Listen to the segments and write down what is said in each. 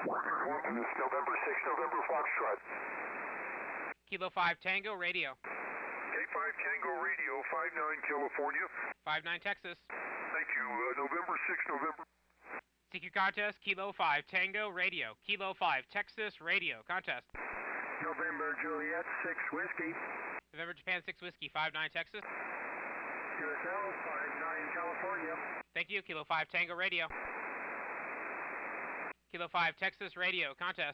November 6, November Foxtrot. Kilo 5 Tango Radio. K5 Tango Radio, 59 California. 59 Texas. Thank you. November 6, November. CQ contest, Kilo 5 Tango Radio. Kilo 5 Texas Radio. Contest. November Juliet 6 Whiskey. November Japan 6 Whiskey, 59 Texas. QSL 59 California. Thank you, Kilo 5 Tango Radio. Kilo 5 Texas Radio. Contest.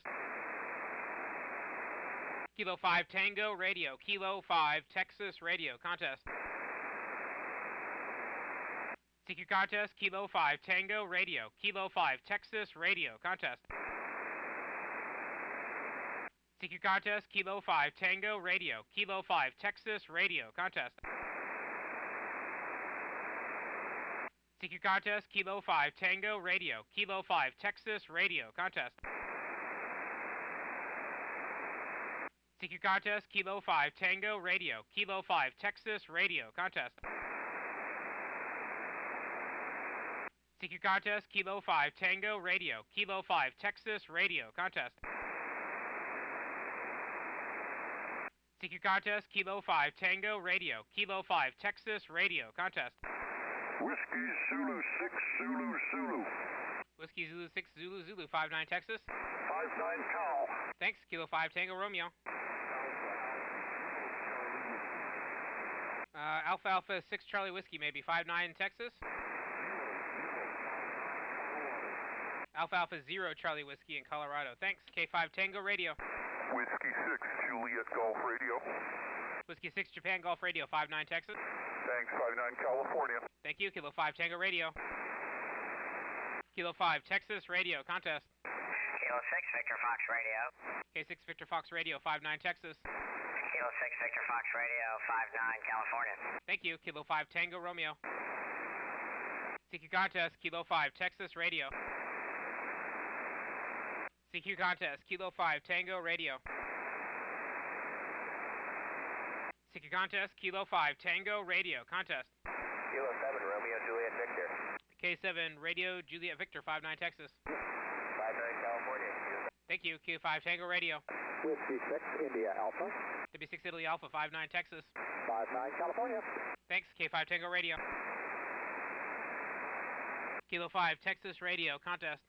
Kilo 5 Tango Radio. Kilo 5 Texas Radio. Contest. CQ contest, Kilo 5 Tango Radio. Kilo 5 Texas Radio. Contest. CQ contest, Kilo 5 Tango Radio. Kilo 5 Texas Radio. Contest. CQ contest, Kilo 5 Tango Radio. Kilo 5 Texas Radio. Contest. CQ contest, Kilo 5 Tango Radio. Kilo 5 Texas Radio. Contest. CQ contest, Kilo 5 Tango Radio. Kilo 5 Texas Radio. Contest. CQ contest, Kilo 5 Tango Radio. Kilo 5 Texas Radio. Contest. Whiskey Zulu 6 Zulu Zulu. Whiskey Zulu 6 Zulu Zulu, 59 Texas. 59 Cal. Thanks, Kilo 5 Tango Romeo. Alpha Alpha 6 Charlie Whiskey, maybe 59 Texas. Alpha Alpha 0 Charlie Whiskey in Colorado. Thanks, K5 Tango Radio. Whiskey 6 Juliet Golf Radio. Whiskey 6 Japan Golf Radio, 59 Texas. Thanks, 59 California. Thank you, Kilo 5 Tango Radio. Kilo 5 Texas Radio. Contest. Kilo 6 Victor Fox Radio. K6 Victor Fox Radio, 59 Texas. Kilo 6 Victor Fox Radio, 59 California. Thank you, Kilo 5 Tango Romeo. CQ contest, Kilo 5 Texas Radio. CQ contest, Kilo 5 Tango Radio. CQ contest, Kilo 5 Tango Radio. Contest. Kilo 7 Romeo Juliet Victor. K7 Radio Juliet Victor, 59 Texas. 59 California. Thank you, Q5 Tango Radio. Whiskey 6 India Alpha. W6 Italy Alpha, 59 Texas. 59 California. Thanks, K5 Tango Radio. Kilo 5 Texas Radio. Contest.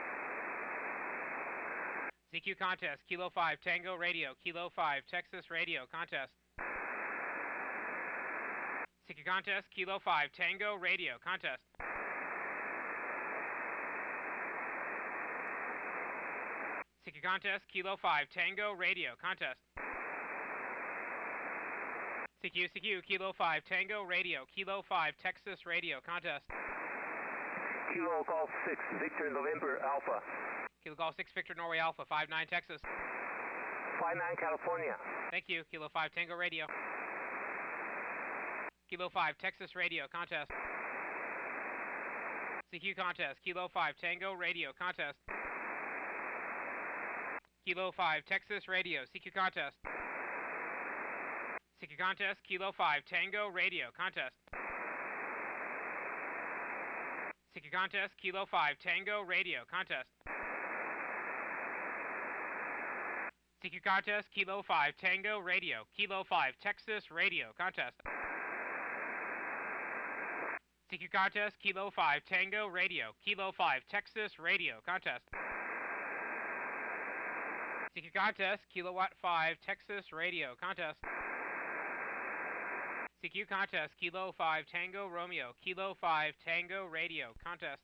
CQ contest, Kilo 5 Tango Radio. Kilo 5 Texas Radio. Contest. CQ contest, Kilo 5 Tango Radio. Contest. CQ contest, Kilo 5 Tango Radio. Contest. CQ, Kilo 5 Tango Radio. Kilo 5 Texas Radio. Contest. Kilo Golf 6 Victor November Alpha. Kilo Golf 6 Victor Norway Alpha, 59 Texas. 59 California. Thank you, Kilo 5 Tango Radio. Kilo 5 Texas Radio. Contest. CQ contest, Kilo 5 Tango Radio. Contest. Kilo 5 Texas Radio. CQ contest. CQ contest, Kilo 5 Tango Radio. Contest. CQ contest, Kilo 5 Tango Radio. Contest. CQ contest, Kilo 5 Tango Radio. Kilo 5 Texas Radio. Contest. CQ contest, Kilo 5 Tango Radio. Kilo 5 Texas Radio. Contest. CQ contest, Kilowatt 5 Texas Radio. Contest. CQ contest, Kilo 5 Tango Romeo. Kilo 5 Tango Radio. Contest.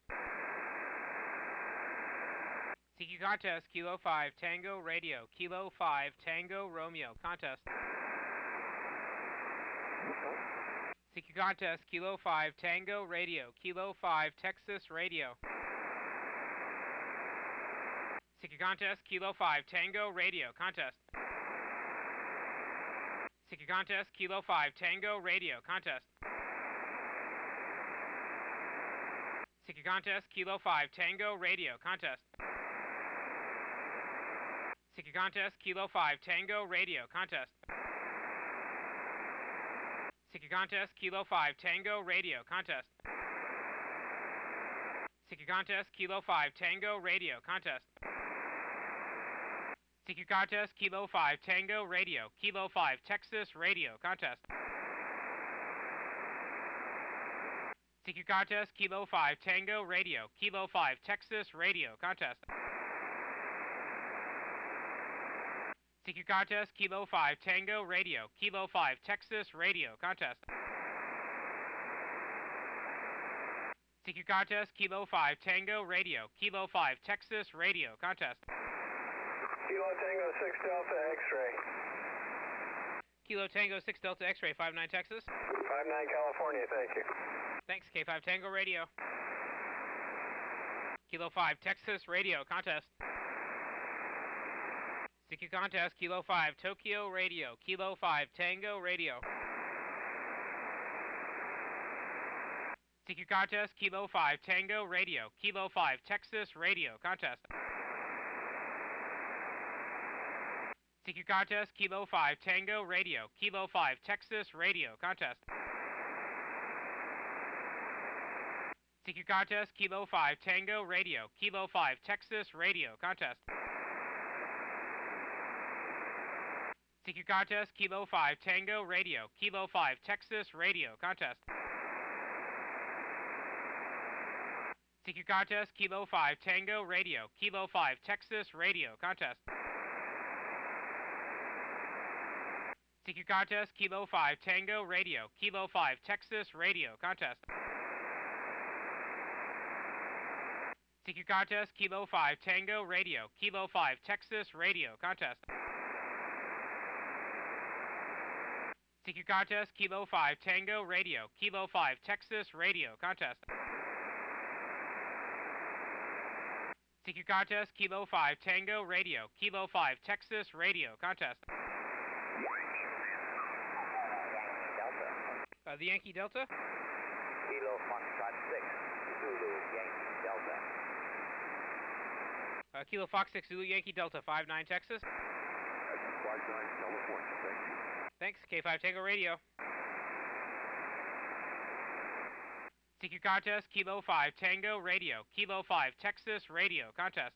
CQ contest, Kilo 5 Tango Radio. Kilo 5 Tango Romeo. Contest. CQ contest, Kilo 5 Tango Radio. Kilo 5 Texas Radio. CQ contest, Kilo 5 Tango Radio. Contest. CQ contest, Kilo 5 Tango Radio. Contest. CQ contest, Kilo 5 Tango Radio. Contest. CQ contest, Kilo 5 Tango Radio. Contest. CQ contest, Kilo 5 Tango Radio. Contest. CQ contest, Kilo 5 Tango Radio. Contest. CQ contest, Kilo 5, Tango, radio. Kilo 5, Texas, radio. Contest. CQ contest, Kilo 5, Tango, radio. Kilo 5, Texas, radio. Contest. CQ contest, Kilo 5, Tango, radio. Kilo 5, Texas, radio. Contest. CQ contest, Kilo 5, Tango, radio. Kilo 5, Texas, radio. Contest. Kilo Tango 6 Delta X-ray. Kilo Tango 6 Delta X-ray, 59 Texas. 59 California, thank you. Thanks, K5 Tango, radio. Kilo 5, Texas, radio. Contest. CQ contest, Kilo 5, Tokyo, radio. Kilo 5, Tango, radio. CQ contest, Kilo 5, Tango, radio. Kilo 5, Texas, radio. Contest. CQ contest, Kilo 5, Tango, radio. Kilo 5, Texas, radio. Contest. CQ contest, Kilo 5, Tango, radio. Kilo 5, Texas, radio. Contest. CQ contest, Kilo 5, Tango, radio. Kilo 5, Texas, radio. Contest. CQ contest, Kilo 5, Tango, radio. Kilo 5, Texas, radio. Contest. CQ contest, Kilo 5, Tango, radio. Kilo 5, Texas, radio. Contest. CQ contest, Kilo 5, Tango, radio. Kilo 5, Texas, radio. Contest. CQ contest, Kilo 5, Tango, radio. Kilo 5, Texas, radio. Contest. CQ contest, Kilo 5, Tango, radio. Kilo 5, Texas, radio. Contest. Delta. The Yankee Delta? Kilo Foxtrot 6, Zulu Yankee Delta. Kilo Fox 6 Zulu Yankee Delta, 59 Texas. 59 California, thank you. Thanks, K5 Tango Radio. CQ contest, Kilo 5 Tango Radio. Kilo 5 Texas Radio. Contest.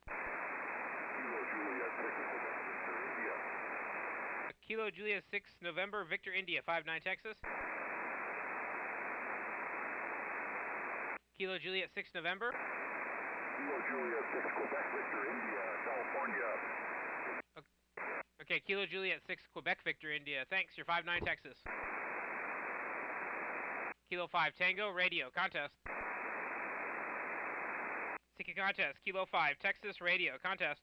Kilo Juliet 6 November Victor India. Kilo Juliet 6 November Victor India, 59 Texas. Kilo Juliet 6 November. Kilo Juliet 6 Quebec Victor India, California. Okay, Kilo Juliet 6 Quebec Victor India. Thanks, you're 59 Texas. Kilo 5 Tango Radio. Contest. CQ contest. Kilo 5 Texas Radio. Contest.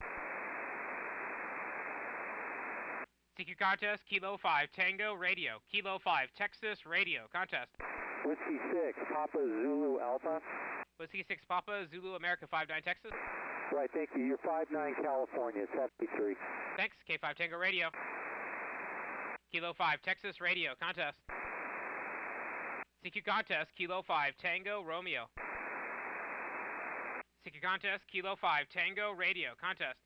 CQ contest. Kilo 5 Tango Radio. Kilo 5 Texas Radio. Contest. Whiskey 6, Papa Zulu Alpha. Whiskey 6 Papa Zulu America, 59 Texas. Right, thank you. You're 59 California, 73. Thanks, K5 Tango Radio. Kilo 5 Texas Radio. Contest. CQ contest. Kilo 5 Tango Romeo. CQ contest. Kilo 5 Tango Radio. Contest.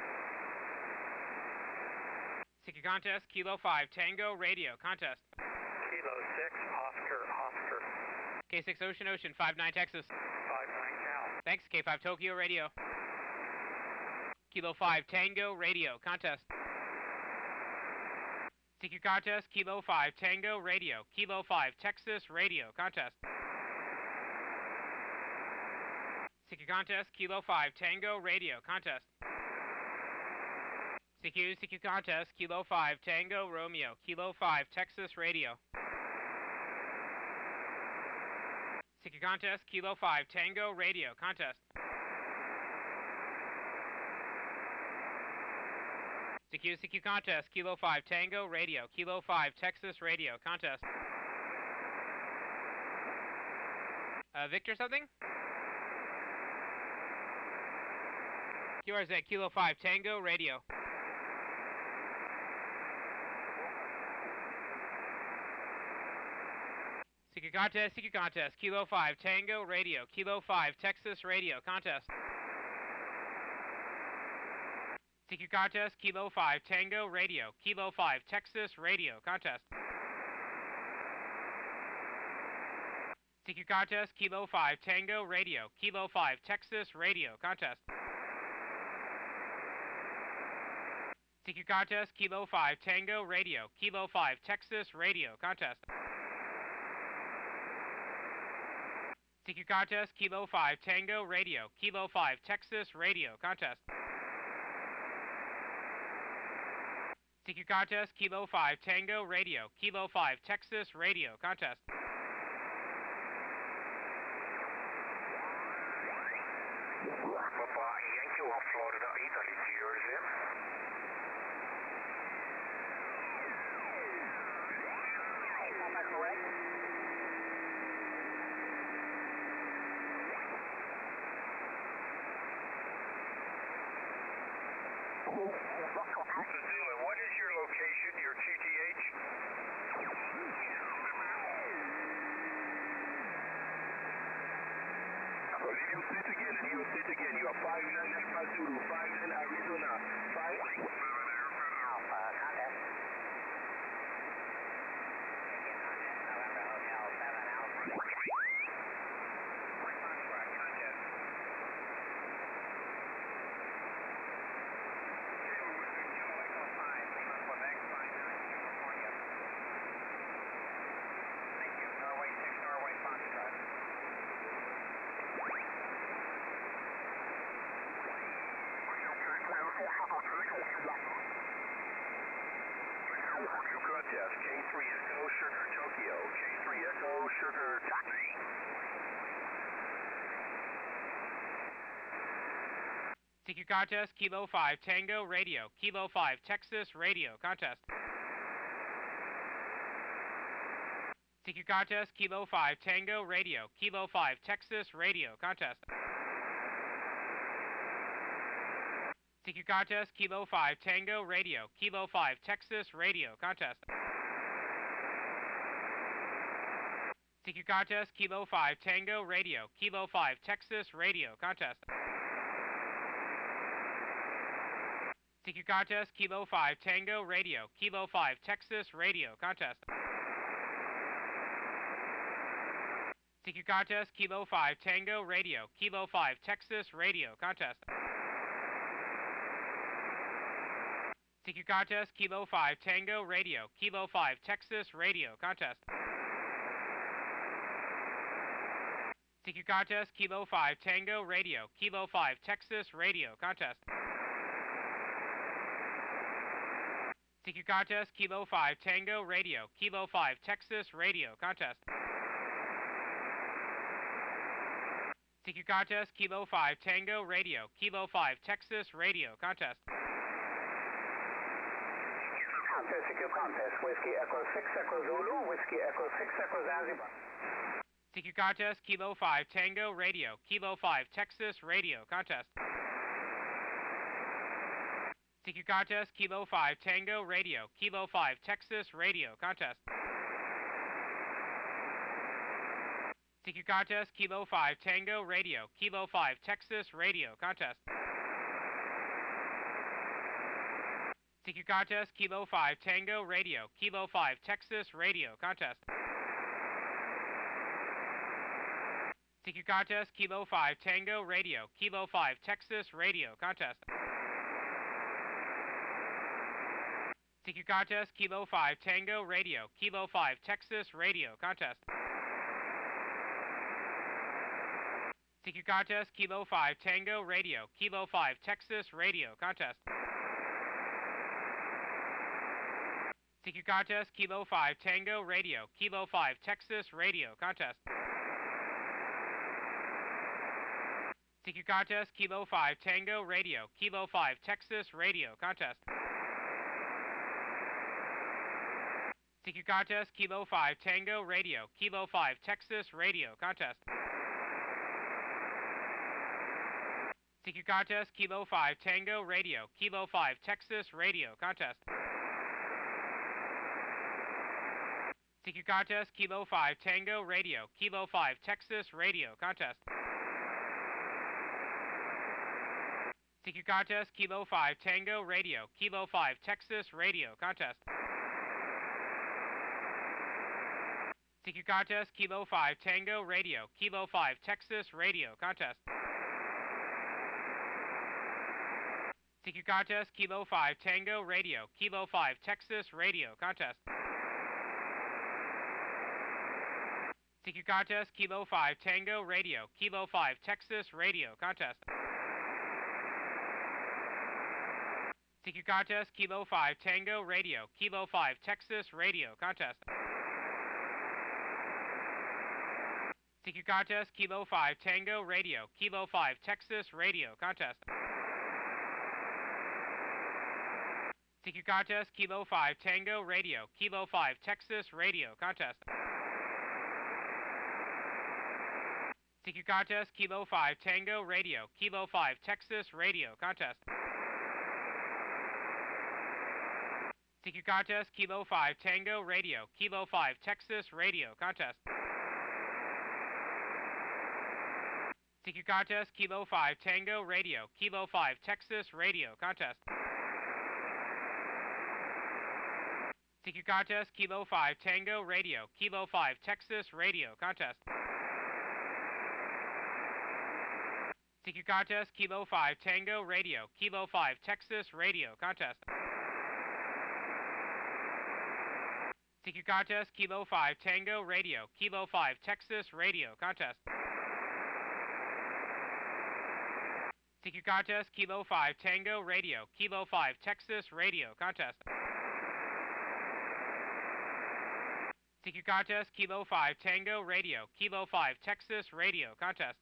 CQ contest. Kilo 5 Tango Radio. Contest. Kilo 6 Oscar Oscar. K6 Ocean Ocean, 59 Texas. 59 Cal. Thanks, K5 Tokyo Radio. Kilo 5 Tango Radio. Contest. CQ contest. Kilo 5 Tango Radio. Kilo 5 Texas Radio. Contest. CQ contest. Kilo 5 Tango Radio. Contest. CQ contest. Kilo 5 Tango Romeo. Kilo 5 Texas Radio. CQ contest. Kilo 5 Tango Radio. Contest. CQ contest. Kilo 5 Tango Radio. Kilo 5 Texas Radio. Contest. Victor something? QRZ Kilo 5 Tango Radio. CQ contest. Kilo 5 Tango Radio. Kilo 5 Texas Radio. Contest. CQ contest. Kilo 5 Tango Radio. Kilo 5 Texas Radio. Contest. CQ contest. Kilo 5 Tango Radio. Kilo 5 Texas Radio. Contest. CQ contest, Kilo 5 Tango Radio, Kilo 5 Texas Radio, contest. CQ contest, Kilo 5 Tango Radio, Kilo 5 Texas Radio, contest. CQ contest, Kilo 5 Tango Radio, Kilo 5 Texas Radio, contest. Papa Yankee 1 Florida, Italy, yours in. Zulu, what is your location, your QTH? You sit again and you sit again. You are 59 Alpha Zulu, 59 Arizona, 5. Alpha, contest. Taking contest, November Hotel 7 Alpha. Contest. Thank you. Norway 6, Norway Foxtrot. Contest, K3 Echo Sugar Tokyo, K3 Echo Sugar Taxi. CQ contest, Kilo 5 Tango Radio, Kilo 5 Texas Radio, contest. CQ contest, Kilo 5 Tango Radio, Kilo 5 Texas Radio, contest. CQ contest, Kilo 5 Tango Radio, Kilo 5 Texas Radio, contest. CQ contest, Kilo 5 Tango Radio, Kilo 5 Texas Radio, contest. CQ contest, Kilo 5 Tango Radio, Kilo 5 Texas Radio, contest. CQ contest, Kilo 5 Tango Radio, Kilo 5 Texas Radio, contest. CQ contest, Kilo 5 Tango Radio, Kilo 5 Texas Radio, contest. CQ contest, Kilo 5 Tango Radio, Kilo 5 Texas Radio, contest. CQ contest, Kilo 5 Tango Radio, Kilo 5 Texas Radio, contest. CQ contest, Kilo 5 Tango Radio, Kilo 5 Texas Radio, contest. Contest, CQ contest, Whiskey Echo 6 Echo Zulu, Whiskey Echo 6 Echo Zanzibar. CQ contest, Kilo 5 Tango Radio, Kilo 5 Texas Radio, contest. CQ contest, Kilo 5 Tango Radio, Kilo 5 Texas Radio, contest. CQ contest, Kilo 5 Tango Radio, Kilo 5 Texas Radio, contest. CQ contest, Kilo 5 Tango Radio, Kilo 5 Texas Radio, contest. CQ contest, Kilo 5 Tango Radio, Kilo 5 Texas Radio, contest. CQ contest, Kilo 5 Tango Radio, Kilo 5 Texas Radio, contest. CQ contest, Kilo 5 Tango Radio, Kilo 5 Texas Radio, contest. CQ contest, Kilo 5 Tango Radio, Kilo 5 Texas Radio, contest. CQ contest, Kilo 5 Tango Radio, Kilo 5 Texas Radio, contest. CQ contest, Kilo 5 Tango Radio, Kilo 5 Texas Radio, contest. CQ contest, Kilo 5 Tango Radio, Kilo 5 Texas Radio, contest. CQ contest, Kilo 5 Tango Radio, Kilo 5 Texas Radio, contest. CQ contest, Kilo 5 Tango Radio, Kilo 5 Texas Radio, contest. CQ contest, Kilo 5 Tango Radio, Kilo 5 Texas Radio, contest. CQ contest, Kilo 5 Tango Radio, Kilo 5 Texas Radio, contest. CQ contest, Kilo 5 Tango Radio, Kilo 5 Texas Radio, contest. CQ contest, Kilo 5 Tango Radio, Kilo 5 Texas Radio, contest. CQ contest, Kilo 5 Tango Radio, Kilo 5 Texas Radio, contest. CQ contest, Kilo 5 Tango Radio, Kilo 5 Texas Radio, contest. CQ contest, Kilo 5 Tango Radio, Kilo 5 Texas Radio, contest. CQ contest, Kilo 5 Tango Radio, Kilo 5 Texas Radio, contest. CQ contest, Kilo 5 Tango Radio, Kilo 5 Texas Radio, contest. CQ contest, Kilo 5 Tango Radio, Kilo 5 Texas Radio, contest. CQ contest, Kilo 5 Tango Radio, Kilo 5 Texas Radio, contest. CQ contest, Kilo 5 Tango Radio, Kilo 5 Texas Radio, contest. CQ contest, Kilo 5 Tango Radio, Kilo 5 Texas Radio, contest. CQ contest, Kilo 5 Tango Radio, Kilo 5 Texas Radio, contest.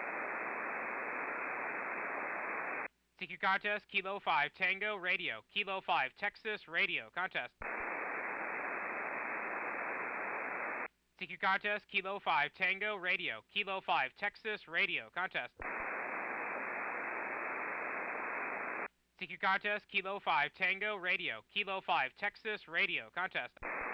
CQ contest, Kilo 5 Tango Radio, Kilo 5 Texas Radio, contest. CQ contest, Kilo 5 Tango Radio, Kilo 5 Texas Radio, contest. CQ contest, Kilo 5 Tango Radio, Kilo 5 Texas Radio, contest.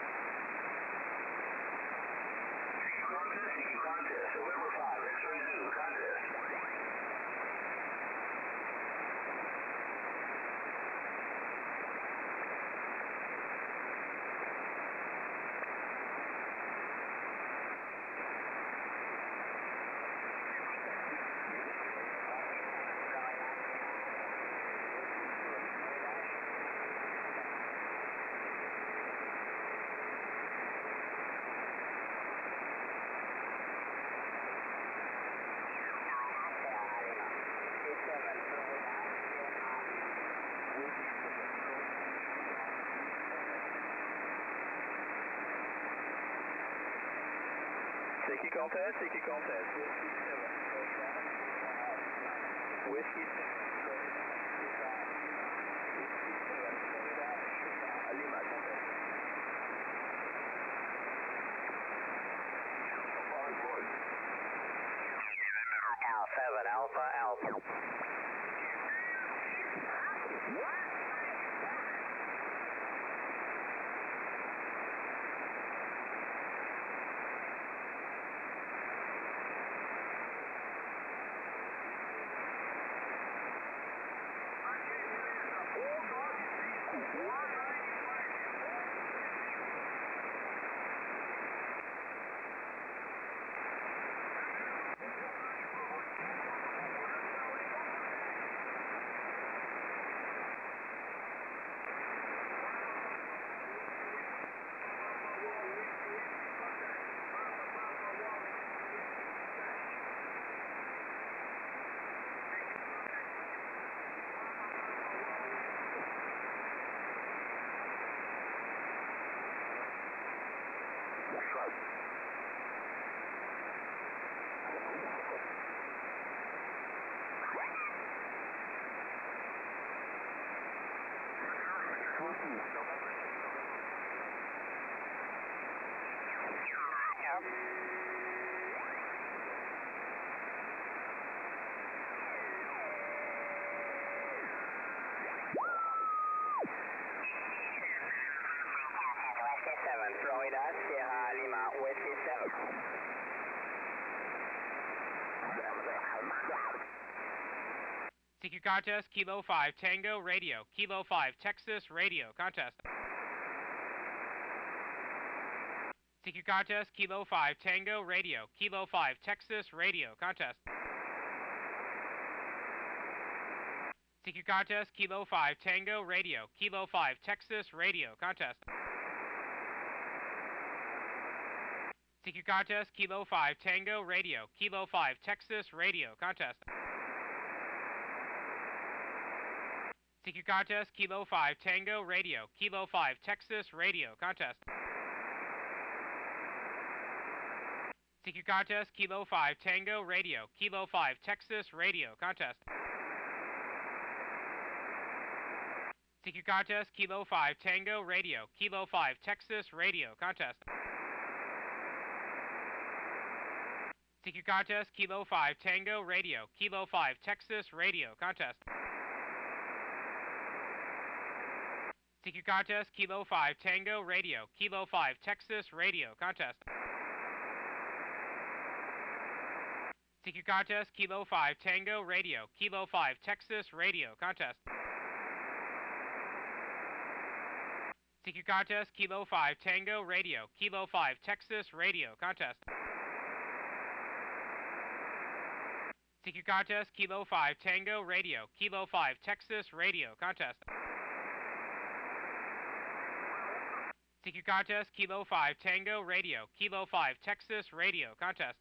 CQ contest, CQ contest. Whiskey 7. Lima contest. L7 Alpha Alpha. Florida, Sierra Lima, Whiskey 7. CQ contest, Kilo 5 Tango Radio, Kilo 5 Texas Radio, contest. CQ contest, Kilo 5 Tango Radio, Kilo 5 Texas Radio, contest. CQ CQ contest, Kilo 5 Tango Radio, Kilo 5 Texas Radio, contest. CQ contest, Kilo 5 Tango Radio, Kilo 5 Texas Radio, contest. CQ contest, Kilo 5 Tango Radio, Kilo 5 Texas Radio, contest. CQ contest, Kilo 5 Tango Radio, Kilo 5 Texas Radio, contest. CQ contest, Kilo 5 Tango Radio, Kilo 5 Texas Radio, contest. CQ contest, Kilo 5 Tango Radio, Kilo 5 Texas Radio, contest. CQ contest, Kilo 5 Tango Radio, Kilo 5 Texas Radio, contest. CQ contest, Kilo 5 Tango Radio, Kilo 5 Texas Radio, contest. CQ contest, Kilo 5 Tango Radio, Kilo 5 Texas Radio, contest. CQ contest, Kilo 5 Tango Radio, Kilo 5 Texas Radio, contest. CQ contest, Kilo 5 Tango Radio, Kilo 5 Texas Radio, contest.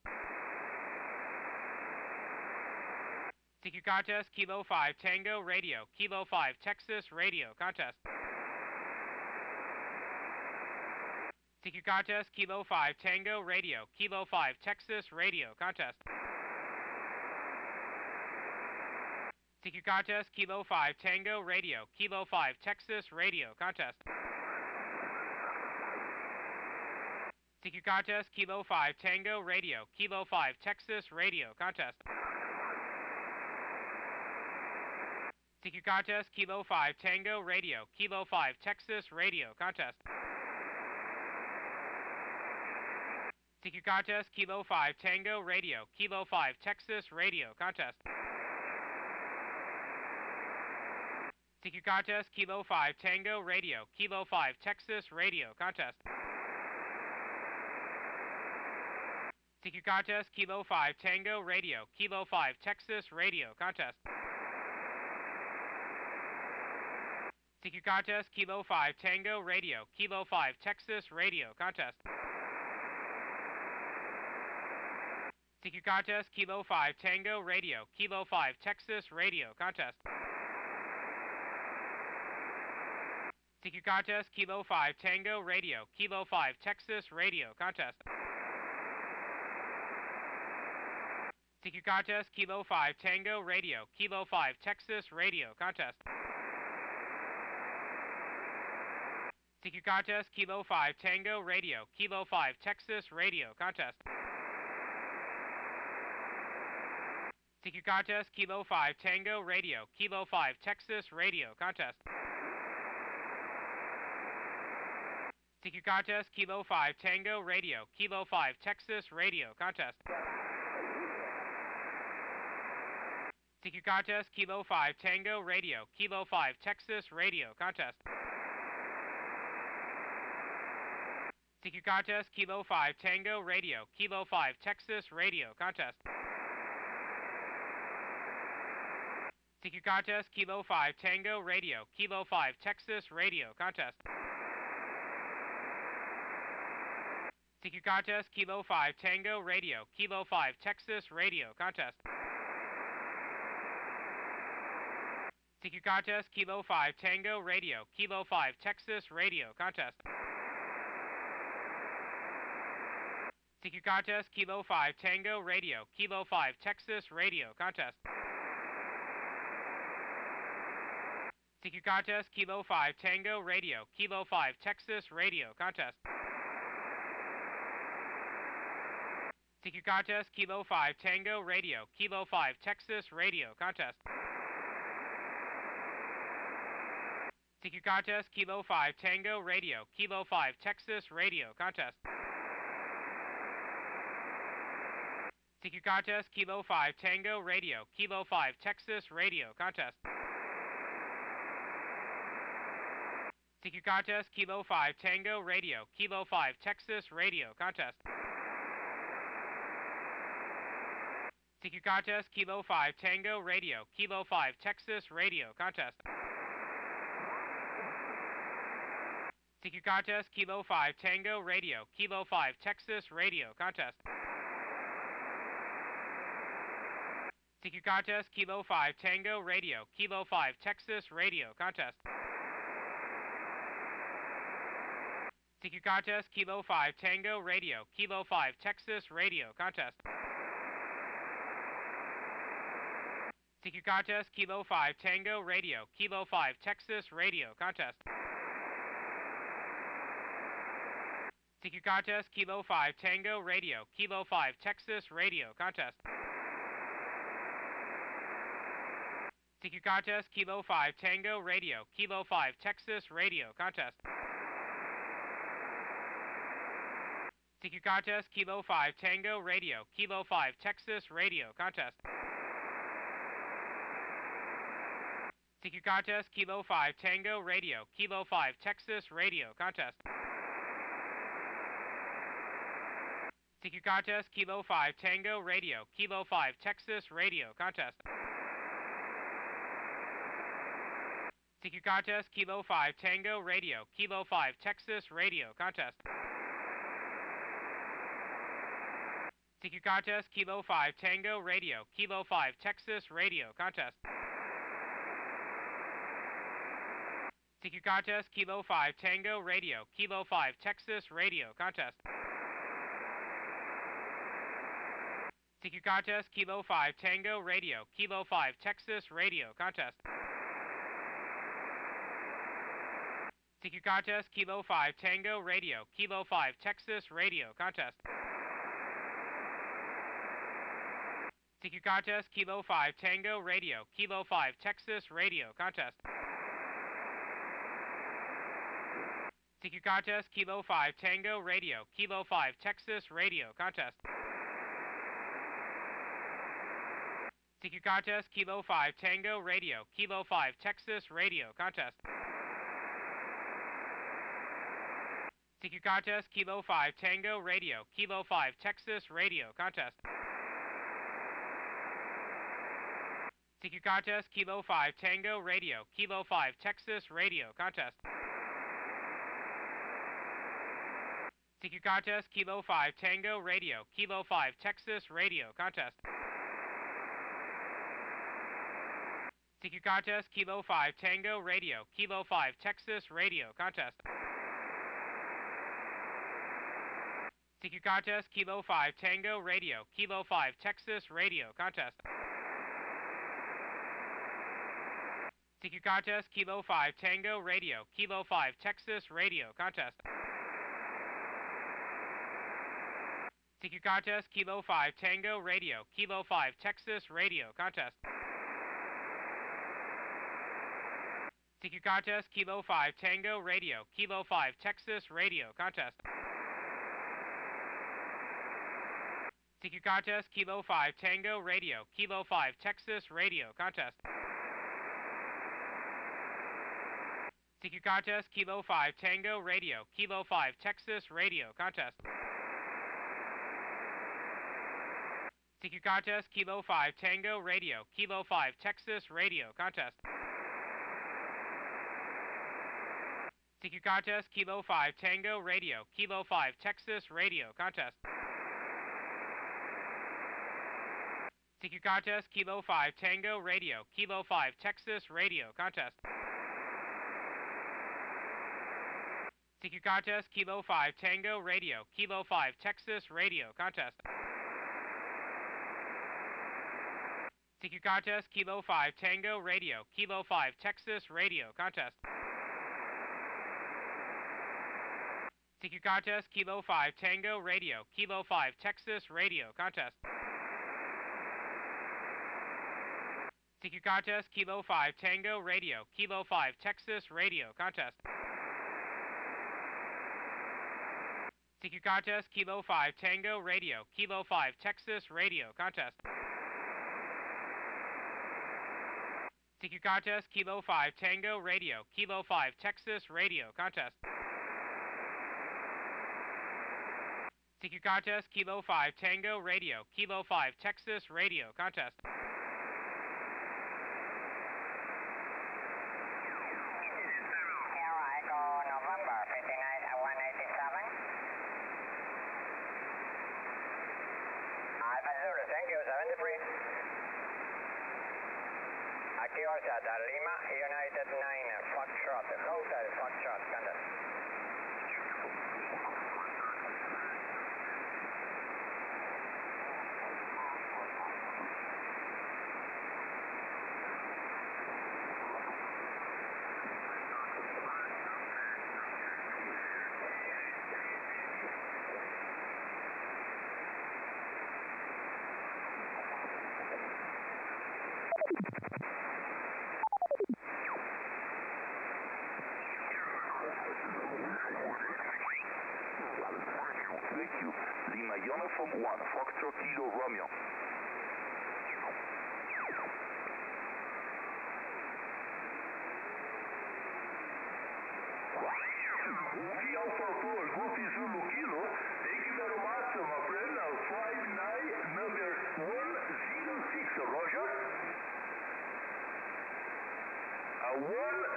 CQ contest, Kilo 5 Tango Radio, Kilo 5 Texas Radio, contest. CQ contest, Kilo 5 Tango Radio, Kilo 5 Texas Radio, contest. CQ contest, Kilo 5 Tango Radio, Kilo 5 Texas Radio, contest. CQ contest, Kilo 5 Tango Radio, Kilo 5 Texas Radio, contest. CQ contest, Kilo 5 Tango Radio, Kilo 5 Texas Radio, contest. CQ contest, Kilo 5 Tango Radio, Kilo 5 Texas Radio, contest. CQ contest, Kilo 5 Tango Radio, Kilo 5 Texas Radio, contest. CQ contest, Kilo 5 Tango Radio, Kilo 5 Texas Radio, contest. CQ contest, Kilo 5 Tango Radio, Kilo 5 Texas Radio, contest. CQ contest, Kilo 5 Tango Radio, Kilo 5 Texas Radio, contest. CQ contest, Kilo 5 Tango Radio, Kilo 5 Texas Radio, contest. CQ contest, Kilo 5 Tango Radio, Kilo 5 Texas Radio, contest. CQ contest, Kilo 5 Tango Radio, Kilo 5 Texas Radio, contest. CQ contest, Kilo 5 Tango Radio, Kilo 5 Texas Radio, contest. CQ contest, Kilo 5 Tango Radio, Kilo 5 Texas Radio, contest. CQ contest, Kilo 5 Tango Radio, Kilo 5 Texas Radio, contest. CQ contest, Kilo 5 Tango Radio, Kilo 5 Texas Radio, contest. CQ contest, Kilo 5 Tango Radio, Kilo 5 Texas Radio, contest. CQ contest, Kilo 5 Tango Radio, Kilo 5 Texas Radio, contest. CQ contest, Kilo 5 Tango Radio, Kilo 5 Texas Radio, contest. CQ contest, Kilo 5 Tango Radio, Kilo 5 Texas Radio, contest. CQ contest, Kilo 5 Tango Radio, Kilo 5 Texas Radio, contest. CQ contest, Kilo 5 Tango Radio, Kilo 5 Texas Radio, contest. CQ contest, Kilo 5 Tango Radio, Kilo 5 Texas Radio, contest. CQ contest, Kilo 5 Tango Radio, Kilo 5 Texas Radio, contest. CQ contest, Kilo 5 Tango Radio, Kilo 5 Texas Radio, contest. TQ contest, Kilo 5 Tango Radio, Kilo 5 Texas Radio, contest. TQ contest, Kilo 5 Tango Radio, Kilo 5 Texas Radio, contest. TQ contest, Kilo 5 Tango Radio, Kilo 5 Texas Radio, contest. TQ contest, Kilo 5 Tango Radio, Kilo 5 Texas Radio, contest. TQ contest, Kilo 5 Tango Radio, Kilo 5 Texas Radio, contest. TQ contest, Kilo 5 Tango Radio, Kilo 5 Texas Radio, contest. TQ contest, Kilo 5 Tango Radio, Kilo 5 Texas Radio, contest. TQ contest, Kilo 5 Tango Radio, Kilo 5 Texas Radio, contest. TQ contest, Kilo 5 Tango Radio, Kilo 5 Texas Radio, contest. TQ contest, Kilo 5 Tango Radio, Kilo 5 Texas Radio, contest. TQ contest, Kilo 5 Tango Radio, Kilo 5 Texas Radio, contest. TQ contest, Kilo 5 Tango Radio, Kilo 5 Texas Radio, contest. TQ contest, Kilo 5 Tango Radio, Kilo 5 Texas Radio, contest. TQ contest, Kilo 5 Tango Radio, Kilo 5 Texas Radio, contest. TQ contest, Kilo 5 Tango Radio, Kilo 5 Texas Radio, contest. TQ contest, Kilo 5 Tango Radio, Kilo 5 Texas Radio, contest. TQ contest, Kilo 5 Tango Radio, Kilo 5 Texas Radio, contest. TQ contest, Kilo 5 Tango Radio, Kilo 5 Texas Radio, contest. TQ contest, Kilo 5 Tango Radio, Kilo 5 Texas Radio, contest. TQ contest, Kilo 5 Tango Radio, Kilo 5 Texas Radio, contest. TQ contest, Kilo 5 Tango Radio, Kilo 5 Texas Radio, contest. TQ contest, Kilo 5 Tango Radio, Kilo 5 Texas Radio, contest. TQ contest, Kilo 5 Tango Radio, Kilo 5 Texas Radio, contest. TQ contest, Kilo 5 Tango Radio, Kilo 5 Texas Radio, contest. TQ contest, Kilo 5 Tango Radio, Kilo 5 Texas Radio, contest. TQ contest, Kilo 5 Tango Radio, Kilo 5 Texas Radio, contest. TQ contest, Kilo 5 Tango Radio, Kilo 5 Texas Radio, contest. TQ contest, Kilo 5 Tango Radio, Kilo 5 Texas Radio, contest. TQ contest, Kilo 5 Tango Radio, Kilo 5 Texas Radio, contest. TQ contest, Kilo 5 Tango Radio, Kilo 5 Texas Radio, contest. TQ contest, Kilo 5 Tango Radio, Kilo 5 Texas Radio, contest. TQ contest, Kilo 5 Tango Radio, Kilo 5 Texas Radio, contest. TQ contest, Kilo 5 Tango Radio, Kilo 5 Texas Radio, contest. TQ contest, Kilo 5 Tango Radio, Kilo 5 Texas Radio, contest. TQ contest, Kilo 5 Tango Radio, Kilo 5 Texas Radio, contest. TQ contest, Kilo 5 Tango Radio, Kilo 5 Texas Radio, contest. TQ contest, Kilo 5 Tango Radio, Kilo 5 Texas Radio, contest. TQ contest, Kilo 5 Tango Radio. Kilo 5 Texas Radio. Contest. Sierra Echo November 59 at 187. Alpha Zulu, thank you, 73. Aquí Orsata, Lima, United 9, Foxtrot, Hotel Foxtrot, contact. Thank you. Lima Uniform 1, Foxtrot Kilo Romeo. Goofy Alpha 4, Goofy Zulu Kilo. Thank you very much, my friend. 59, number 106, Roger. 106,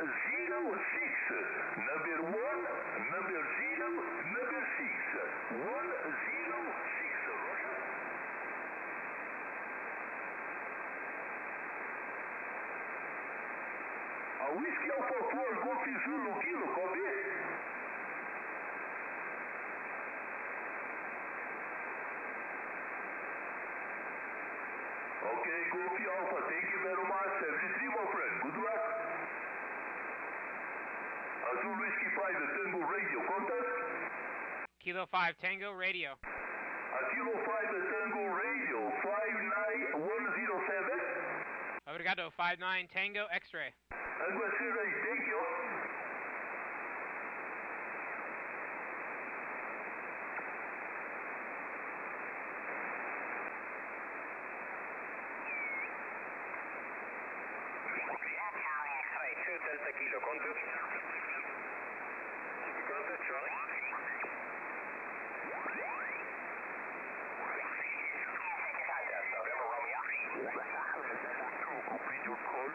number 1, number 0, number 6, 106, Roger. Whiskey Alpha 4, Goofy Zulu Kilo, copy? Okay, Goofy Alpha, thank you very much. 73, my friend. Good luck. Azul Whiskey 5, Tango Radio, contact. Kilo 5 Tango Radio. Kilo 5, Tango Radio, 59107. Obrigado, 59 Tango X-Ray. Tango X-Ray, thank you. Charlie X-ray, 2 Delta Kilo, contact. Contact, Charlie. Contest, November Romeo. Complete your call.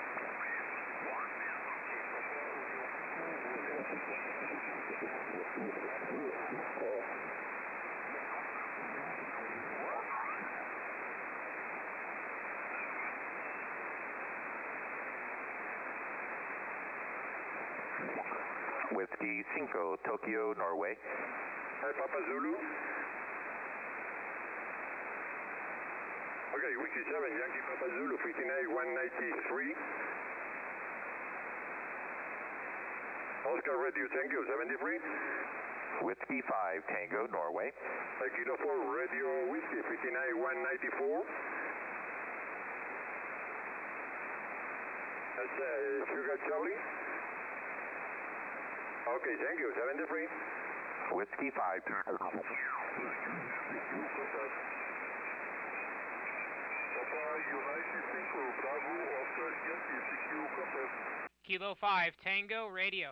Whiskey 5, Tokyo, Norway. Papa Zulu. Okay, Whiskey 7, Yankee Papa Zulu, 59, 193. Oscar Radio, thank you, 73. Whiskey 5, Tango, Norway. Kilo 4, Radio Whiskey, 59, 194. That's Sugar Charlie. Okay, thank you, 73. Whiskey 5. Papa United 5, Bravo, Oscar Yankee, CQ, contact. Kilo 5 Tango Radio.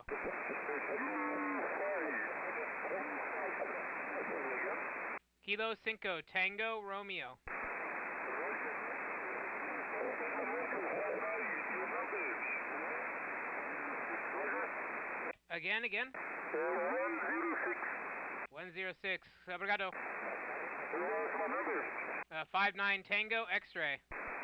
Kilo 5 Tango Romeo. Again. 106. Obrigado. 59 Tango X-Ray.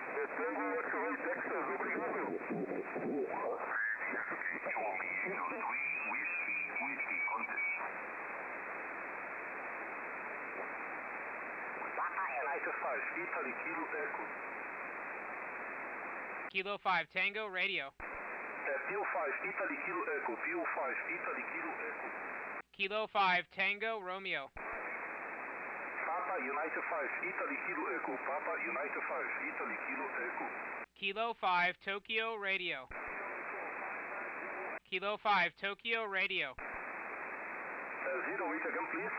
Italy, Kilo Echo. Kilo 5 Tango Radio. Pio 5, Italy, Kilo Echo. Pio 5, Italy, Kilo Echo. Kilo 5 Tango Romeo. Papa United 5, Italy, Kilo Echo. Papa United 5, Italy, Kilo Echo. Kilo 5 Tokyo Radio. Kilo 5 Tokyo Radio. 08 again, please.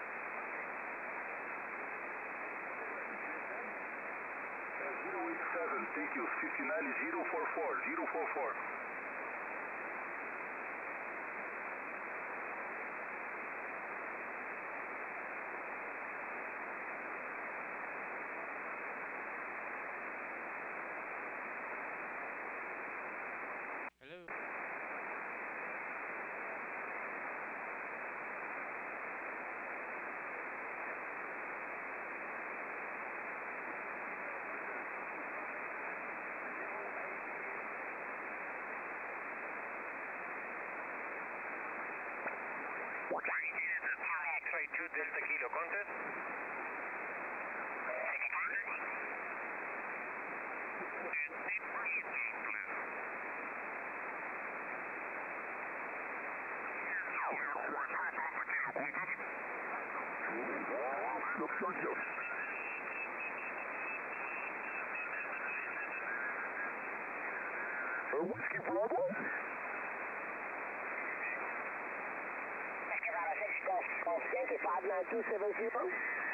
087, thank you. 59044, 044. X-ray 2 Delta Kilo, contest. Whiskey Bravo? Whiskey Bravo 6 Golf Yankee 59270.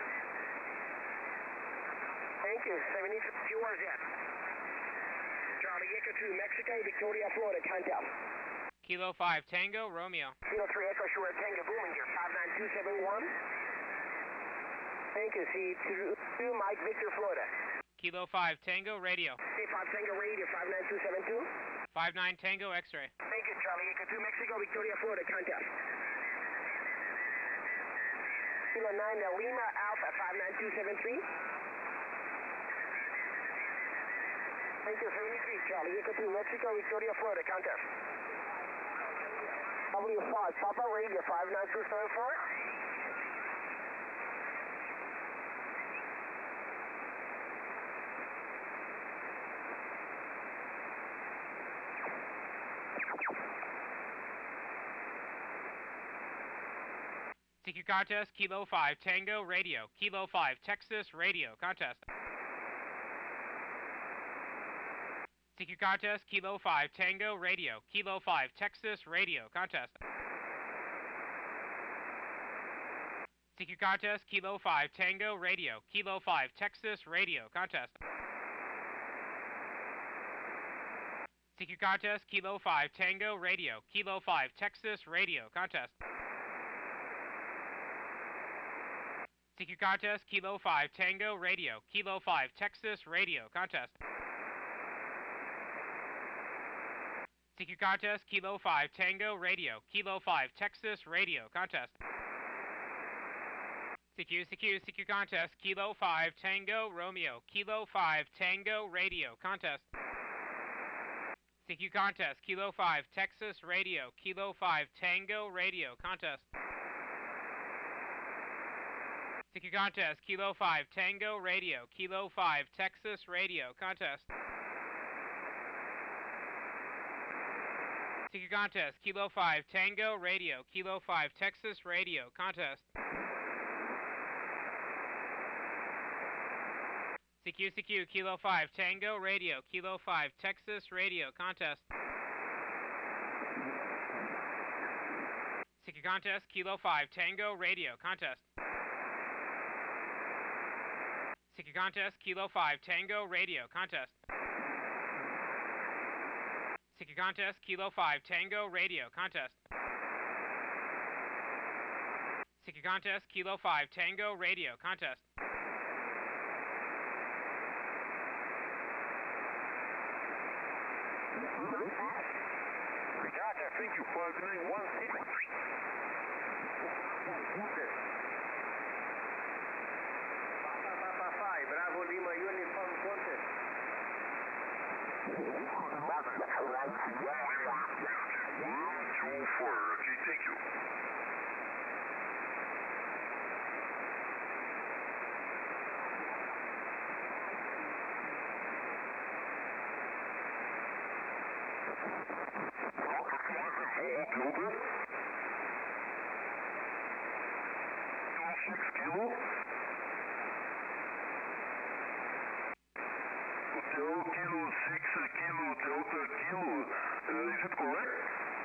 Thank you. 72 hours yet. Charlie Echo 2 Mexico, Victoria, Florida, contact. Kilo 5 Tango Romeo. Kilo 3 Echo Shore Tango Booming here, 59271. Thank you. C2 Mike Victor, Florida. Kilo 5 Tango Radio. C5 Tango Radio 59272. 59 Tango X-ray. Thank you, Charlie Echo 2 Mexico, Victoria, Florida, contact. Kilo 9 Lima Alpha 59273. Thank you, 73 Charlie Echo 2 Mexico, Victoria, Florida, contact. W5 Papa Radio 59274. CQ contest, Kilo 5 Tango Radio. Kilo 5 Texas Radio. Contest. CQ contest, Kilo 5 Tango Radio. Kilo 5 Texas Radio. Contest. CQ contest, Kilo 5 Tango Radio. Kilo 5 Texas Radio. Contest. CQ contest, Kilo 5 Tango Radio. Kilo 5 Texas Radio. Contest. CQ contest, Kilo 5 Tango Radio. Kilo 5 Texas Radio. Contest. CQ contest, Kilo 5 Tango Radio. Kilo 5 Texas Radio. Contest. CQ contest, Kilo 5 Tango Romeo. Kilo 5 Tango Radio. Contest. CQ contest, Kilo 5 Texas Radio. Kilo 5 Tango Radio. Contest. CQ contest, Kilo 5 Tango Radio. Kilo 5 Texas Radio. Contest. CQ contest, Kilo 5 Tango Radio. Kilo 5 Texas Radio. Contest. CQ Kilo 5 Tango Radio. Kilo 5 Texas Radio. Contest. CQ contest, Kilo 5 Tango Radio. Contest. CQ contest, Kilo 5 Tango Radio. Contest. CQ contest, Kilo 5 Tango Radio. Contest. CQ contest, Kilo 5 Tango Radio. Contest. Roger, thank you, 5916. Bravo Lima Uniform contest. Okay, thank you. Kilo 6 Kilo Delta Kilo. Is it correct?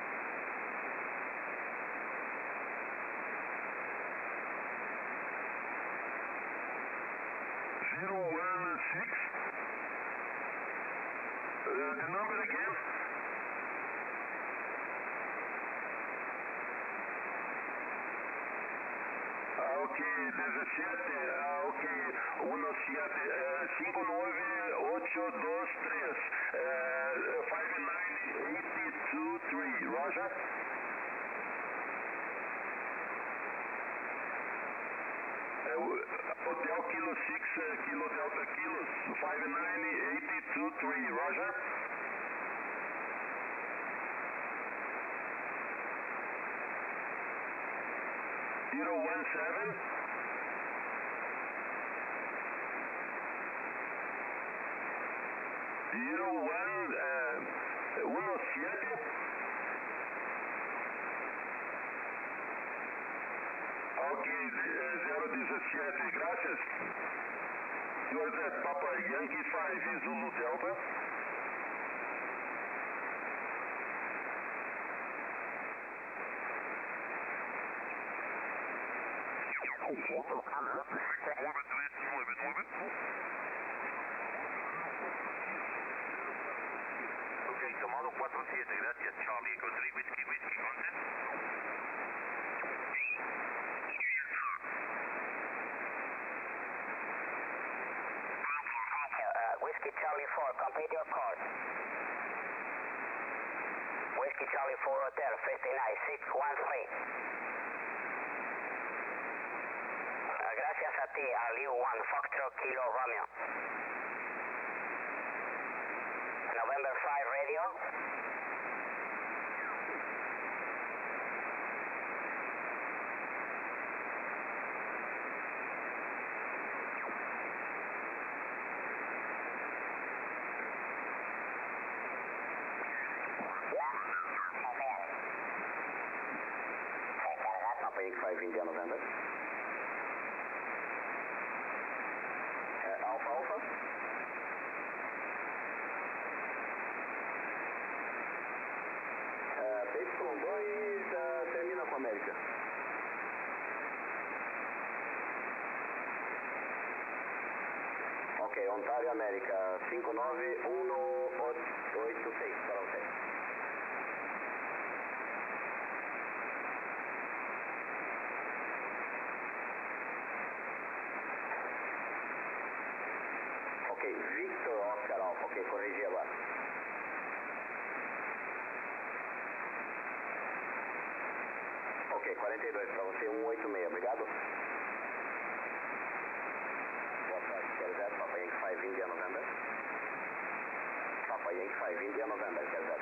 Zero 1 6. The number again? Ok, 17, ok, 17, 59823, 59823, Roger? Hotel Kilo 6, Kilo Delta Kilos, 59823, Roger? Ok, 017, gracias. José, Papa Yankee 5 Zulu Delta. Ok, tomado 47, gracias. Charlie Echo 3 Whiskey Whiskey, content. Whiskey Charlie 4, complete your course. Whiskey Charlie 4 Hotel, 59613. Gracias a ti, Liu 1, Foxtrot Kilo Romeo. November 5 radio. Papa Yankee 5 India November. Alpha Alpha. PY2 termina com América. Ok, Ontário América 59186 para você. Ok, Victor Oscar Alpha, ok, corrigi agora. Ok, 42 para você, 186, obrigado. Boa tarde, Querzet, Papa Yankee 5 India November. Papa Yankee 5 India November, Querzet.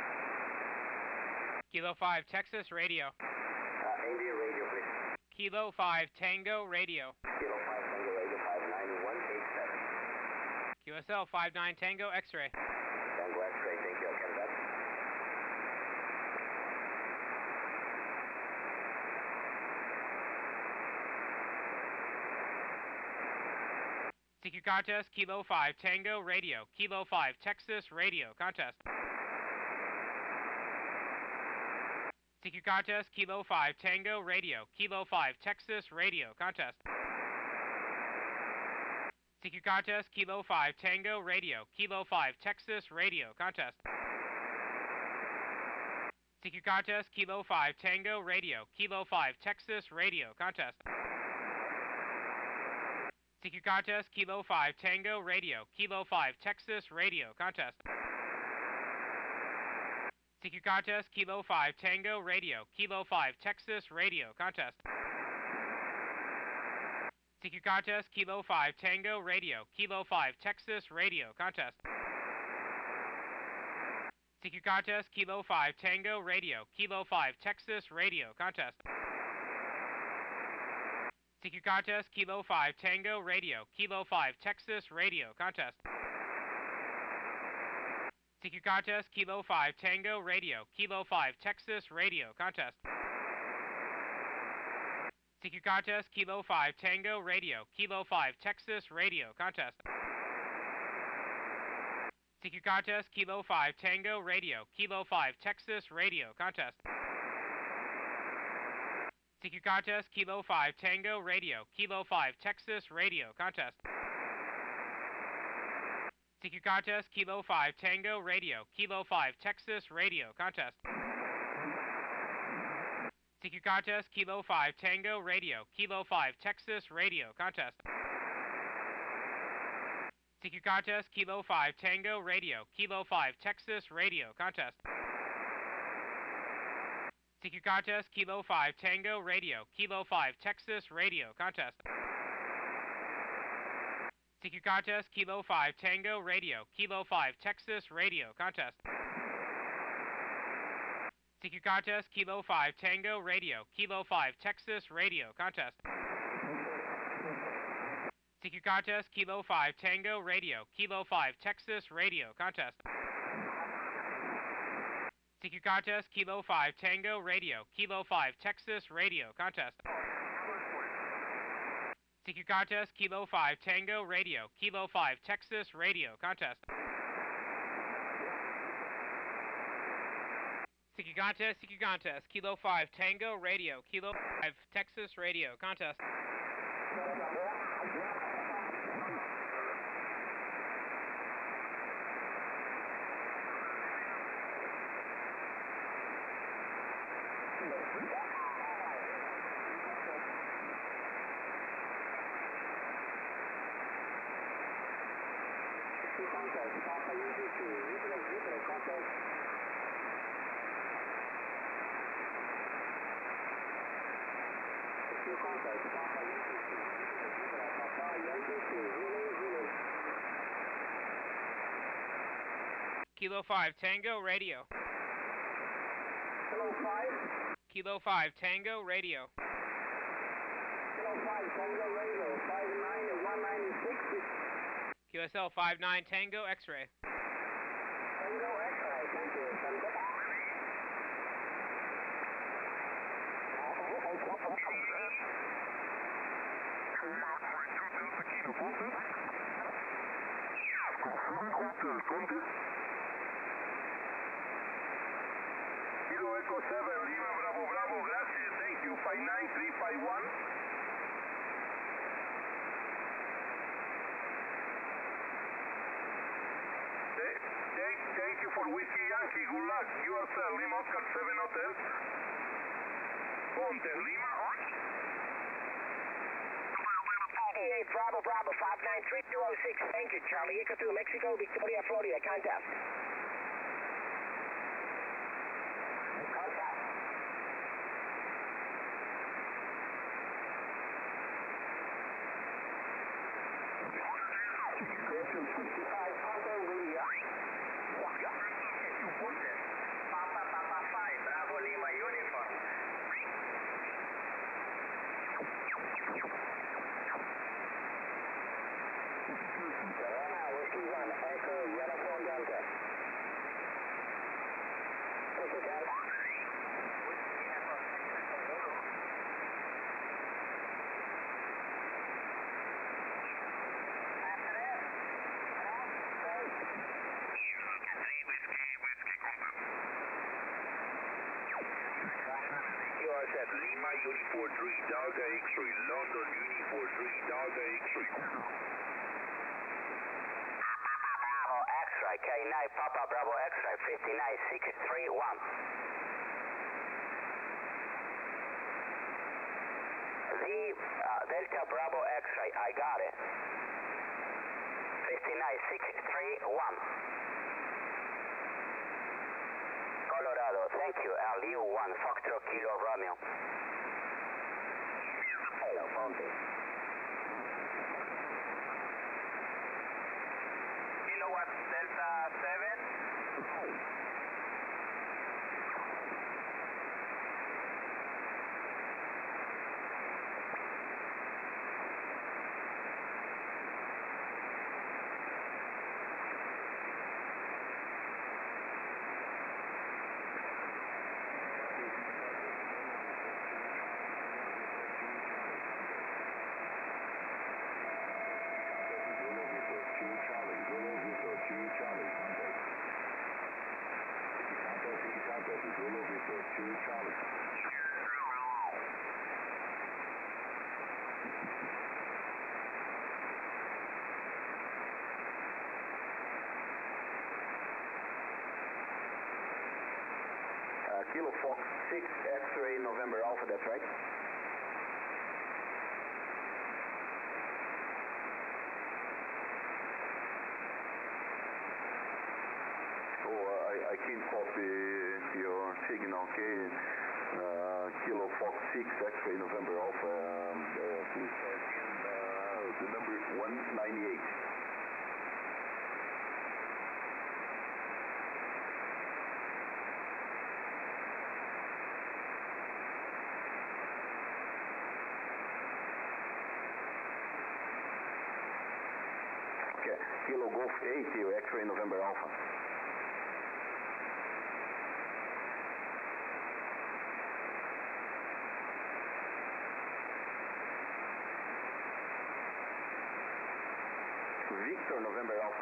Kilo 5 Texas Radio. India Radio, please. Kilo 5 Tango Radio. Kilo 5 Tango Radio 59187. QSL 59 Tango X-Ray. Tango X-Ray, thank you, Querzet. CQ contest Kilo 5 Tango Radio. Kilo 5 Texas Radio. Contest. CQ contest Kilo 5 Tango Radio. Kilo 5 Texas Radio. Contest. CQ contest Kilo 5 Tango Radio. Kilo 5 Texas Radio. Contest. CQ contest Kilo 5 Tango Radio. Kilo 5 Texas Radio. Contest. CQ contest Kilo 5 Tango Radio. Kilo 5 Texas Radio. Contest. CQ contest Kilo 5 Tango Radio. Kilo 5 Texas Radio. Contest. CQ contest Kilo 5 Tango Radio. Kilo 5 Texas Radio. Contest. CQ contest Kilo 5 Tango Radio. Kilo 5 Texas Radio. Contest. CQ contest Kilo 5 Tango Radio. Kilo 5 Texas Radio. Contest. CQ contest Kilo 5 Tango Radio. Kilo 5 Texas Radio. Contest. CQ contest Kilo 5 Tango Radio. Kilo 5 Texas Radio. Contest. CQ contest Kilo 5 Tango Radio. Kilo 5 Texas Radio. Contest. CQ contest Kilo 5 Tango Radio. Kilo 5 Texas Radio. Contest. CQ contest Kilo 5 Tango Radio. Kilo 5 Texas Radio. Contest. CQ contest Kilo 5 Tango Radio. Kilo 5 Texas Radio. Contest. CQ contest Kilo 5 Tango Radio. Kilo 5 Texas Radio. Contest. CQ contest Kilo 5 Tango Radio. Kilo 5 Texas Radio. Contest. CQ contest Kilo 5 Tango Radio. Kilo 5 Texas Radio. Contest. CQ contest, Kilo 5, Tango, radio. Kilo 5, Texas, radio. Contest. CQ contest, Kilo 5, Tango, radio. Kilo 5, Texas, radio. Contest. CQ contest, Kilo 5, Tango, radio. Kilo 5, Texas, radio. Contest. CQ contest, Kilo 5, Tango, radio. Kilo 5, Texas, radio. Contest. CQ contest, Kilo 5, Tango, radio. Kilo 5, Texas, radio. Contest. Kilo 5, Tango, radio. Kilo 5. Kilo 5, Tango, radio. Kilo 5, Tango Radio, 59 and 196. QSL 59, Tango, X-ray. Tango X-ray, thank you. Kilo Echo 7, Lima Bravo Bravo, gracias, thank you, 59351. Thank you for Whiskey Yankee, good luck, USL Lima Oscar 7 Hotel. Ponte, Lima. 58 Bravo Bravo 593-206. Thank you. Charlie Echo 2, Mexico, Victoria, Florida. Contact. Contact. Station 65 Papa Lima. Papa 5, Bravo Lima Uniform. Whiskey 1, Echo, Uniform Delta. Whiskey Delta. Lima Uniform 3, Delta X-ray, London Uniform 3, Delta X-ray. Bravo X-ray, K9 Papa Bravo X-ray, 59631. The Delta Bravo X-ray, I got it. 59631. Colorado, thank you. LU1, Foxtrot Kilo Romeo. Hello, Ponte. Kilowatt Delta 7. Kilo Fox 6, X-ray November Alpha, that's right. I can't copy your signal, okay? Kilo Fox 6, X-ray November Alpha, please the number 198. Kilo Golf 8, X-ray November Alpha. Victor November Alpha.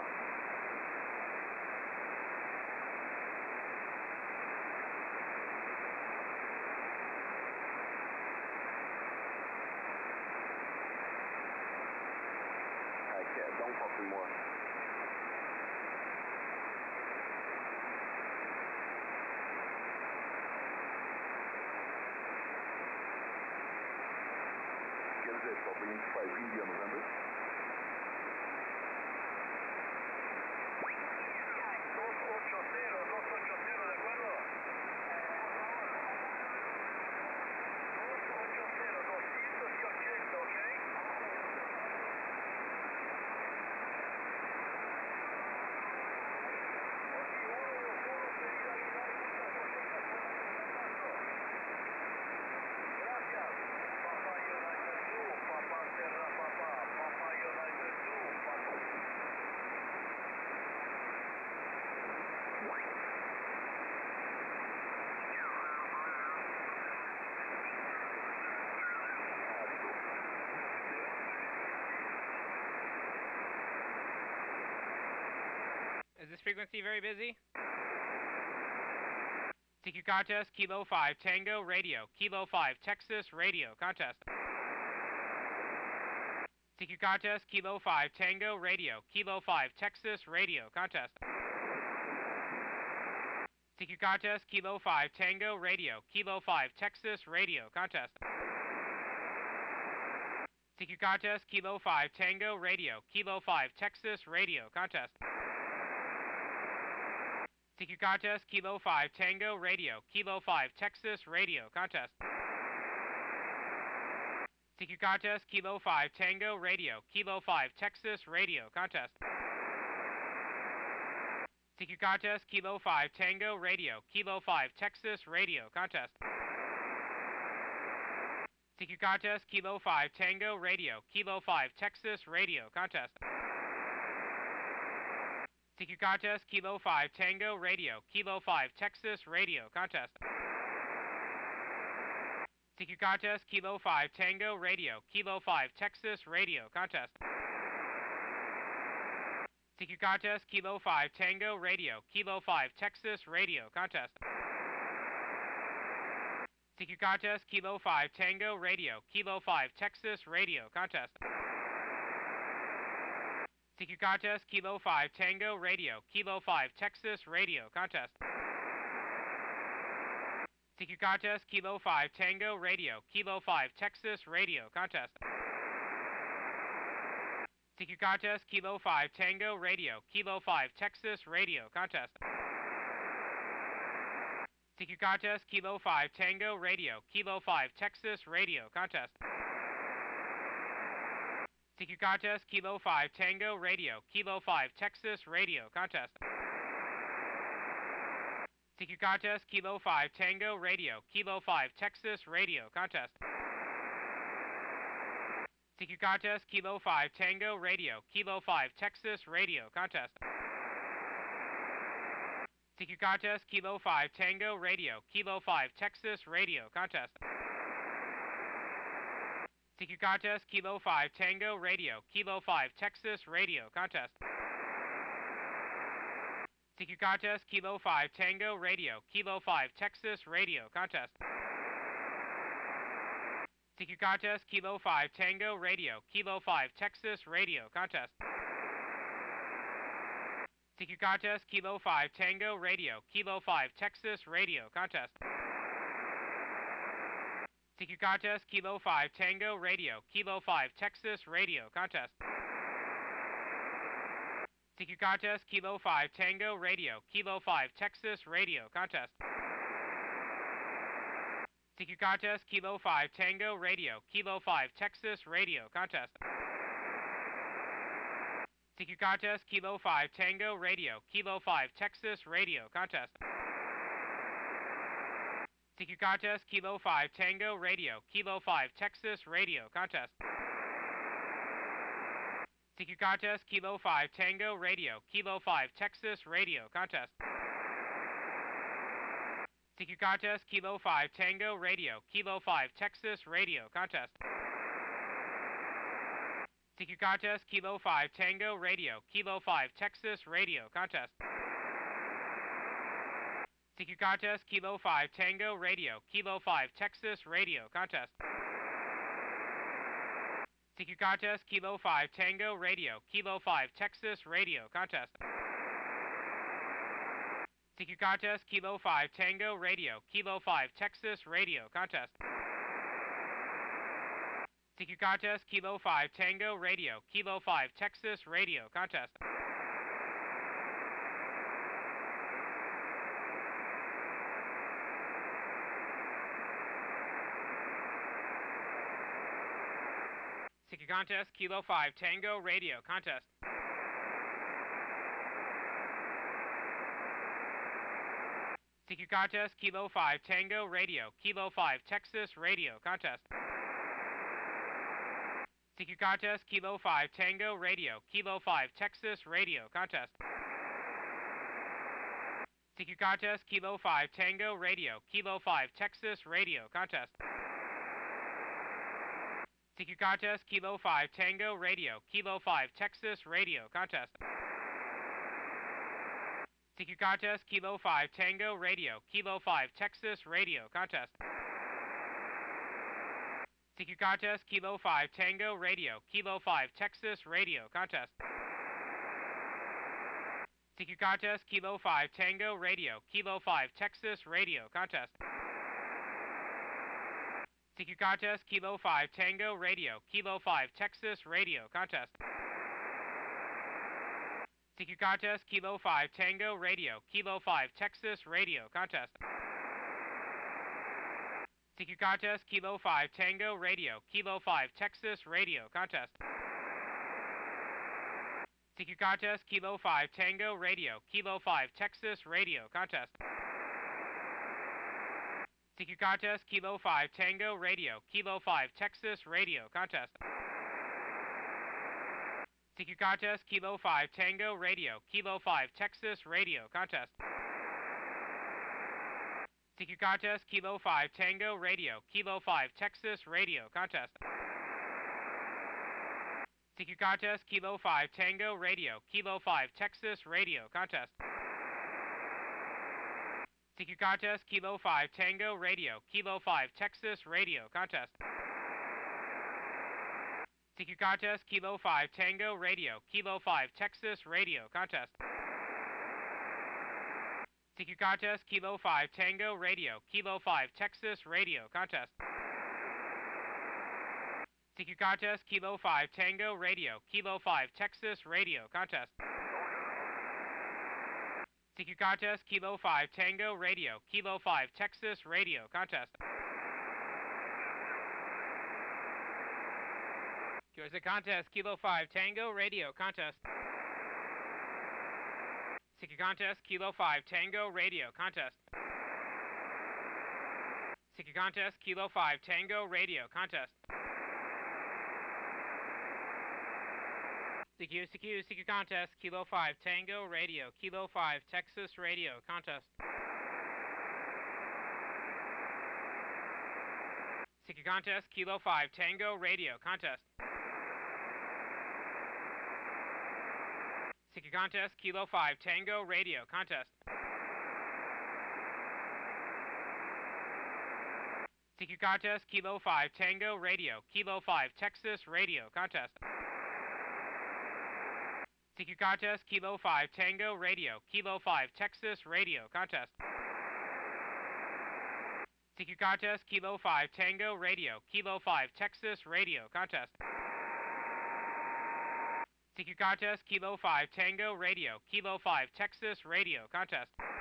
Don't talk anymore. Kansas Shopping 5 India November. 280, ¿de acuerdo? 280, 280, ¿ok? Is this frequency very busy? CQ contest, Kilo 5, Tango, radio. Kilo 5, Texas, radio. Contest. CQ contest, Kilo 5, Tango, radio. Kilo 5, Texas, radio. Contest. CQ contest, Kilo 5, Tango, radio. Kilo 5, Texas, radio. Contest. CQ contest, Kilo 5, Tango, radio. Kilo 5, Texas, radio. Contest. CQ contest, Kilo 5, Tango, radio. Kilo 5, Texas, radio. Contest. CQ contest, Kilo 5, Tango, radio. Kilo 5, Texas, radio. Contest. CQ contest, Kilo 5, Tango, radio. Kilo 5, Texas, radio. Contest. CQ contest, Kilo 5, Tango, radio. Kilo 5, Texas, radio. Contest. CQ contest, Kilo 5, Tango, radio. Kilo 5, Texas, radio. Contest. CQ contest, Kilo 5, Tango, radio. Kilo 5, Texas, radio. Contest. CQ contest, Kilo 5, Tango, radio. Kilo 5, Texas, radio. Contest. CQ contest, Kilo 5, Tango, radio. Kilo 5, Texas, radio. Contest. CQ contest, Kilo 5, Tango, radio. Kilo 5, Texas, radio. Contest. CQ contest, Kilo 5, Tango, radio. Kilo 5, Texas, radio. Contest. CQ contest, Kilo 5, Tango, radio. Kilo 5, Texas, radio. Contest. CQ contest, Kilo 5, Tango, radio. Kilo 5, Texas, radio. Contest. CQ contest, Kilo 5, Tango, radio. Kilo 5, Texas, radio. Contest. CQ contest, Kilo 5, Tango, radio. Kilo 5, Texas, radio. Contest. CQ contest, Kilo 5, Tango, radio. Kilo 5, Texas, radio. Contest. CQ contest, Kilo 5, Tango, radio. Kilo 5, Texas, radio. Contest. CQ contest, Kilo 5, Tango, radio. Kilo 5, Texas, radio. Contest. CQ contest, Kilo 5, Tango, radio. Kilo 5, Texas, radio. Contest. CQ contest, Kilo 5, Tango, radio. Kilo 5, Texas, radio. Contest. CQ contest, Kilo 5, Tango, radio. Kilo 5, Texas, radio. Contest. CQ contest, Kilo 5, Tango, radio. Kilo 5, Texas, radio. Contest. CQ contest, Kilo 5, Tango, radio. Kilo 5, Texas, radio. Contest. CQ contest, Kilo 5, Tango, radio. Kilo 5, Texas, radio. Contest. CQ contest, Kilo 5, Tango, radio. Kilo 5, Texas, radio. Contest. CQ contest, Kilo 5, Tango, radio. Kilo 5, Texas, radio. Contest. CQ contest, Kilo 5 Tango Radio, Kilo 5 Texas Radio, contest. CQ contest, Kilo 5 Tango Radio, Kilo 5 Texas Radio, contest. CQ contest, Kilo 5 Tango Radio, Kilo 5 Texas Radio, contest. CQ contest, Kilo 5 Tango Radio, Kilo 5 Texas Radio, contest. CQ contest, Kilo 5 Tango Radio, Kilo 5 Texas Radio, contest. CQ contest, Kilo 5 Tango Radio, Kilo 5 Texas Radio, contest. CQ contest, Kilo 5 Tango Radio, Kilo 5 Texas Radio, contest. CQ contest, Kilo 5 Tango Radio, contest. CQ contest, Kilo 5 Tango Radio, Kilo 5 Texas Radio, contest. CQ contest, Kilo 5 Tango Radio, Kilo 5 Texas Radio, contest. CQ contest, Kilo 5 Tango Radio, Kilo 5 Texas Radio, contest. CQ contest, Kilo 5 Tango Radio, Kilo 5 Texas Radio, contest. CQ contest, Kilo 5 Tango Radio, Kilo 5 Texas Radio, contest. CQ contest, Kilo 5 Tango Radio, Kilo 5 Texas Radio, contest. CQ contest, Kilo 5 Tango Radio, Kilo 5 Texas Radio, contest. CQ contest, Kilo 5 Tango Radio, Kilo 5 Texas Radio, contest. CQ contest, Kilo 5 Tango Radio, Kilo 5 Texas Radio, contest. CQ contest, Kilo 5 Tango Radio, Kilo 5 Texas Radio, contest. CQ contest, Kilo 5 Tango Radio, Kilo 5 Texas Radio, contest. CQ contest, Kilo 5 Tango Radio, Kilo 5 Texas Radio, contest. CQ contest, Kilo 5 Tango Radio, Kilo 5 Texas Radio, contest. CQ contest, Kilo 5 Tango Radio, Kilo 5 Texas Radio, contest. CQ contest, Kilo 5 Tango Radio, Kilo 5 Texas Radio, contest. CQ contest, Kilo 5 Tango Radio, Kilo 5 Texas Radio, contest. CQ contest, Kilo 5 Tango Radio, Kilo 5 Texas Radio, contest. CQ contest, Kilo 5 Tango Radio, Kilo 5 Texas Radio, contest. CQ contest, Kilo 5 Tango Radio, Kilo 5 Texas Radio, contest. CQ contest, Kilo 5 Tango Radio, Kilo 5 Texas Radio, contest. QRZ contest, Kilo 5 Tango Radio, contest. CQ contest, Kilo 5 Tango Radio, contest. CQ contest, Kilo 5 Tango Radio, contest. CQ contest, Kilo 5 Tango Radio, Kilo 5 Texas Radio, contest. CQ contest, Kilo 5 Tango Radio, contest. CQ contest, Kilo 5 Tango Radio, contest. CQ contest, Kilo 5 Tango Radio, Kilo 5 Texas Radio, contest. CQ contest, Kilo 5 Tango Radio, Kilo 5 Texas Radio, contest. CQ contest, Kilo 5 Tango Radio, Kilo 5 Texas Radio, contest. CQ contest, Kilo 5 Tango Radio, Kilo 5 Texas Radio, contest.